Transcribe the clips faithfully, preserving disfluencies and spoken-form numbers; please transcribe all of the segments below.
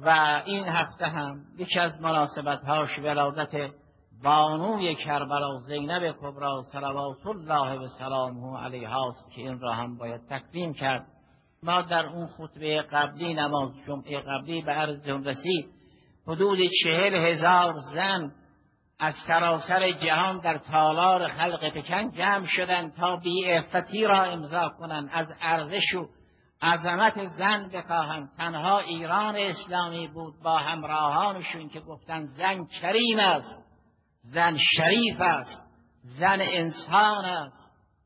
و این هفته هم یکی از مناسبت‌هاش ولادت بانوی کربلا زینب کبری صلوات الله و سلامه علیها است که این را هم باید تکریم کرد. ما در اون خطبه قبلی، نماز جمعه قبلی، به عرضتون رسید حدود چهل هزار زن از سراسر جهان در تالار خلق پکن جمع شدند تا بی‌عفتی را امضا کنند، از ارزش و عظمت زن بخواهند. تنها ایران اسلامی بود با همراهانشون که گفتند زن کریم است، زن شریف است، زن انسان است،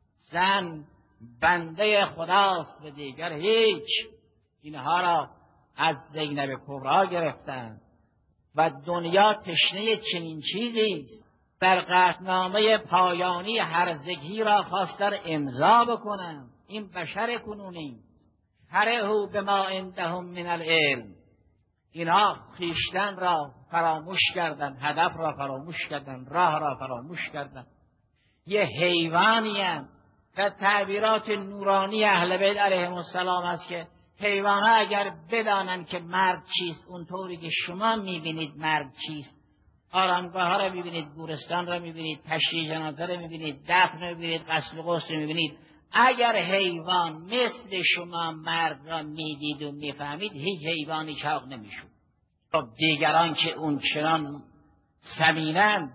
زن بنده خداست و دیگر هیچ. اینها را از زینب کبری گرفتند و دنیا تشنه چنین چیزی است. در قطعنامه پایانی هرزگی را خواستن امضا بکنند. این بشر کنونی فرحوا بما عندهم من العلم، اینها خویشتن را فراموش کردند، هدف را فراموش کردند، راه را فراموش کردند. یه حیوانی هستند و تعبیرات نورانی اهل بیت علیهم السلام است که حیوانها اگر بدانند که مرگ چیست، اونطوری که شما میبینید مرگ چیست، آرامگاه ها را میبینید، گورستان را میبینید، تشییع جنازه را میبینید، دفن را میبینید، غسل و غسل را میبینید، اگر حیوان مثل شما مرگ را میدید و میفهمید، هیچ حیوانی چاق نمیشود. خب دیگران که اون چنان سمینند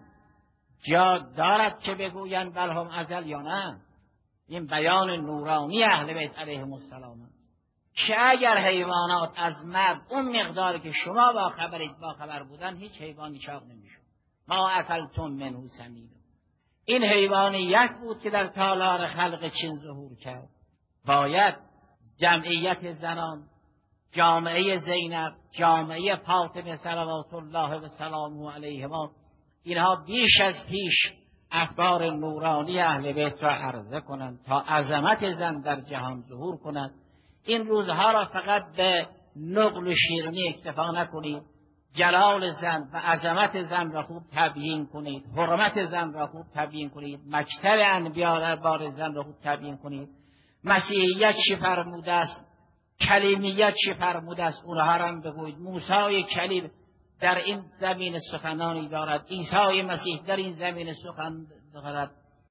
جا دارد که بگویند بل هم ازل یا نه؟ این بیان نورانی اهل بیت علیهم السلام است که اگر حیوانات از مرگ اون مقداری که شما با خبرید با خبر بودن، هیچ حیوانی چاق نمیشود. ما اکلتم منه سمین. این حیوانیت بود که در تالار خلق چین ظهور کرد. باید جمعیت زنان، جامعه زینب، جامعه فاطمه صلوات الله و سلامه علیهما، اینها بیش از پیش اخبار نورانی اهل بیت را عرضه کنند تا عظمت زن در جهان ظهور کند. این روزها را فقط به نقل و شیرینی اکتفا نکنید، جلال زن و عظمت زن را خوب تبیین کنید، حرمت زن را خوب تبیین کنید، مکتب انبیا درباره زن را خوب تبیین کنید. مسیحیت چی فرموده است، کلیمیت چی فرموده است، اونها را هم بگویید. موسی کلیم در این زمین سخنانی دارد، عیسی مسیح در این زمین سخن دارد.